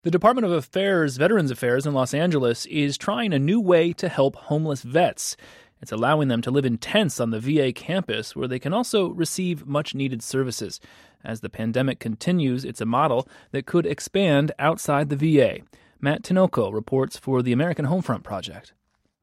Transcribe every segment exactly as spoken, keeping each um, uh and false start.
The Department of Affairs, Veterans Affairs in Los Angeles is trying a new way to help homeless vets. It's allowing them to live in tents on the V A campus where they can also receive much-needed services. As the pandemic continues, it's a model that could expand outside the V A. Matt Tinoco reports for the American Homefront Project.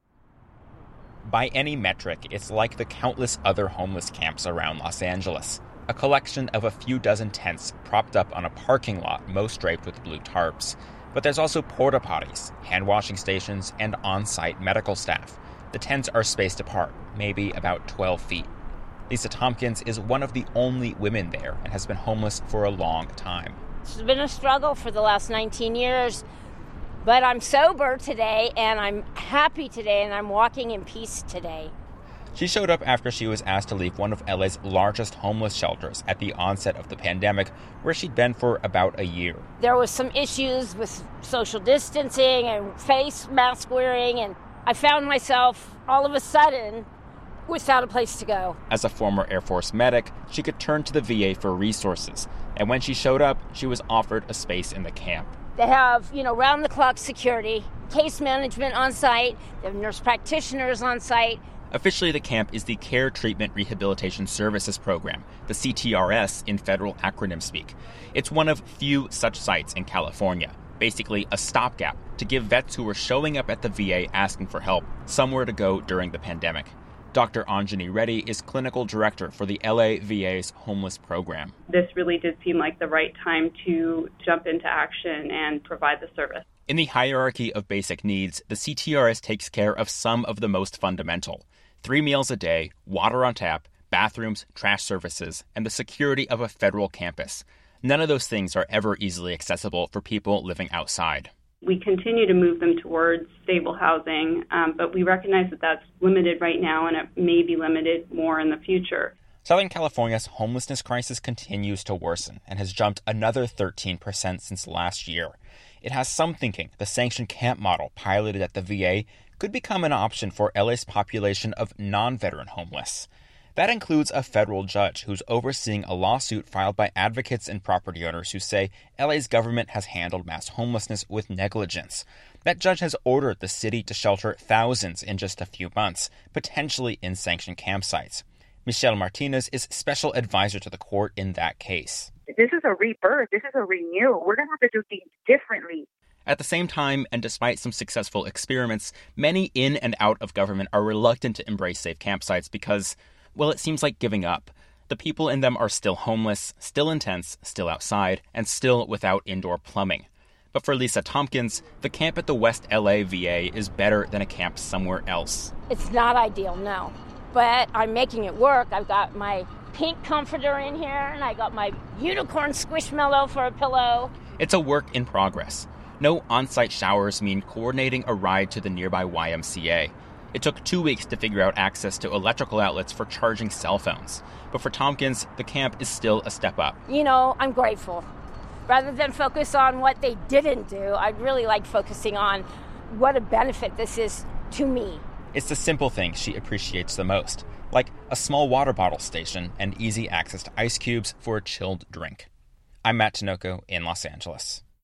By any metric, it's like the countless other homeless camps around Los Angeles. A collection of a few dozen tents propped up on a parking lot, most draped with blue tarps. But there's also porta potties, hand-washing stations, and on-site medical staff. The tents are spaced apart, maybe about twelve feet. Lisa Tompkins is one of the only women there and has been homeless for a long time. It's been a struggle for the last nineteen years, but I'm sober today, and I'm happy today, and I'm walking in peace today. She showed up after she was asked to leave one of L A's largest homeless shelters at the onset of the pandemic, where she'd been for about a year. There was some issues with social distancing and face mask wearing, and I found myself all of a sudden without a place to go. As a former Air Force medic, she could turn to the V A for resources, and when she showed up, she was offered a space in the camp. They have, you know, round-the-clock security, case management on site, they have nurse practitioners on site. Officially, the camp is the Care Treatment Rehabilitation Services Program, the C T R S in federal acronym speak. It's one of few such sites in California, basically a stopgap to give vets who were showing up at the V A asking for help somewhere to go during the pandemic. Doctor Anjani Reddy is clinical director for the L A V A's homeless program. This really did seem like the right time to jump into action and provide the service. In the hierarchy of basic needs, the C T R S takes care of some of the most fundamental. Three meals a day, water on tap, bathrooms, trash services, and the security of a federal campus. None of those things are ever easily accessible for people living outside. We continue to move them towards stable housing, um, but we recognize that that's limited right now and it may be limited more in the future. Southern California's homelessness crisis continues to worsen and has jumped another thirteen percent since last year. It has some thinking the sanctioned camp model piloted at the V A could become an option for L A's population of non-veteran homeless. That includes a federal judge who's overseeing a lawsuit filed by advocates and property owners who say L A's government has handled mass homelessness with negligence. That judge has ordered the city to shelter thousands in just a few months, potentially in sanctioned campsites. Michelle Martinez is special advisor to the court in that case. This is a rebirth. This is a renewal. We're going to have to do things differently. At the same time, and despite some successful experiments, many in and out of government are reluctant to embrace safe campsites because, well, it seems like giving up. The people in them are still homeless, still in tents, still outside, and still without indoor plumbing. But for Lisa Tompkins, the camp at the West L A V A is better than a camp somewhere else. It's not ideal, no. But I'm making it work. I've got my pink comforter in here, and I got my unicorn squishmallow for a pillow. It's a work in progress. No on-site showers mean coordinating a ride to the nearby Y M C A. It took two weeks to figure out access to electrical outlets for charging cell phones. But for Tompkins, the camp is still a step up. You know, I'm grateful. Rather than focus on what they didn't do, I'd really like focusing on what a benefit this is to me. It's the simple things she appreciates the most, like a small water bottle station and easy access to ice cubes for a chilled drink. I'm Matt Tinoco in Los Angeles.